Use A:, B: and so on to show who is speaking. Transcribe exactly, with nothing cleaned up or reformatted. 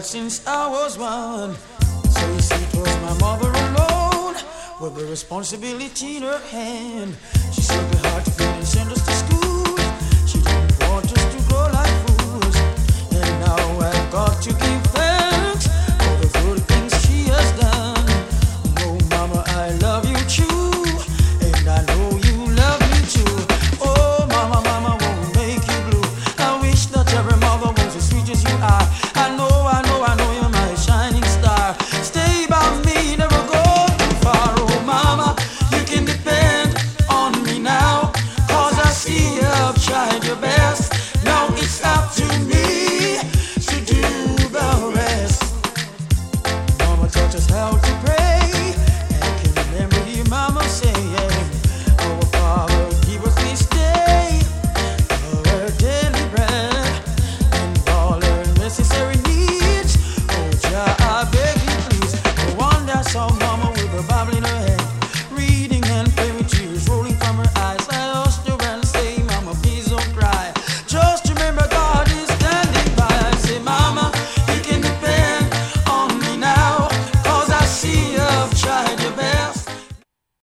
A: since I was one. So you see, it was my mother alone with the responsibility in her hand. She served me hard to feed and send us to school.